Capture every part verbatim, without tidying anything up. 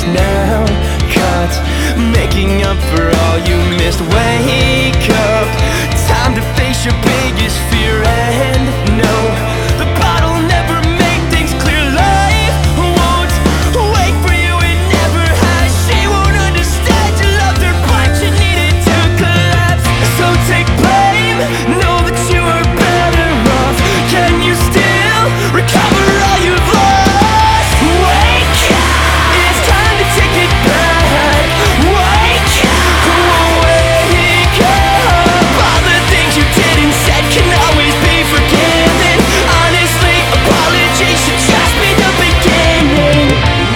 just now. Caught making up for all you missed. Wake up, time to face your biggest fear. And no, the bottle never made things clear. Life won't wait for you, it never has. She won't understand you loved her, but you needed to collapse. So take blame, know that you are better off. Can you still recover all you've lost? Wake up, it's time to take it back. Wake up, wake up. All the things you did and said can always be forgiven. Honestly, apologies should just be the beginning.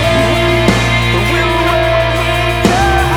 We'll wake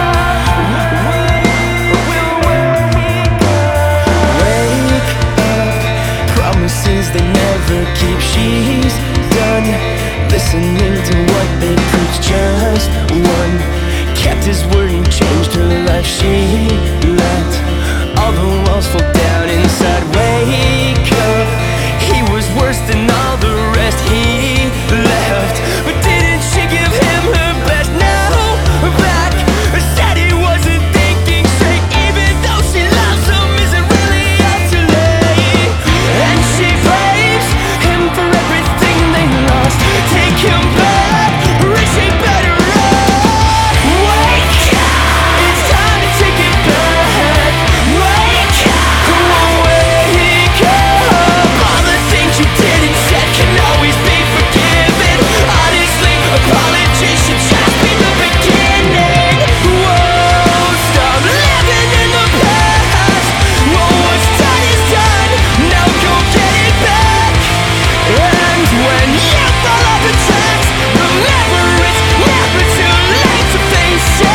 up. We'll wake up. Wake up. Promises they never keep. She's done listening to what they preach. Just one kept his word and changed her life. She let all the walls fall down inside. Wake up, he was worse than all the rest. He left, but didn't she give him her best? Now back, said he wasn't thinking straight. Even though she loves him, is it really up too late? And she blames him for everything they lost. Take him back, is he better off? Wake up, it's time to take it back. Wake up, wake up. All the things you did and said can always be forgiven. Honestly, apologies should just be the beginning. Whoa, stop living in the past. Whoa, what's done is done, now go get it back. And when you fall off the tracks, remember it's never too late to face it.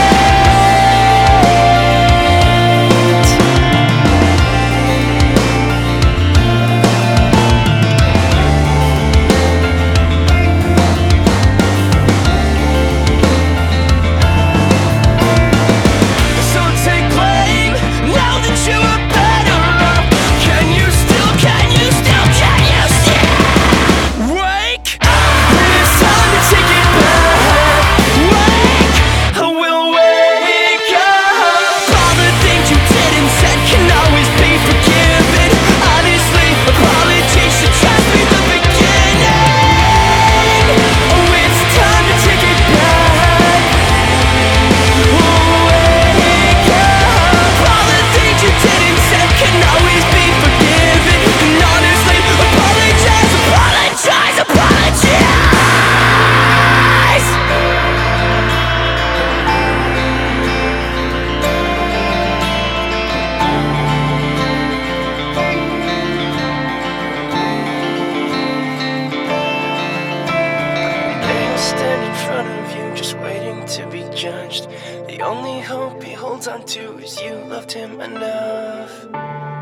So take blame, now that you are better off. Can you still, can you still, can you still wake up? It's time to take it back. Wake, I will wake up. All the things you did and said can always be forgiven. Honestly, apologies should just be the beginning. Oh, it's time to take it back. Wake up. All the things you did and said can always be forgiven. And honestly, apologize, apologize, apologize. They'll stand in front of you, just waiting to be judged. The only hope he holds on to is you loved him enough.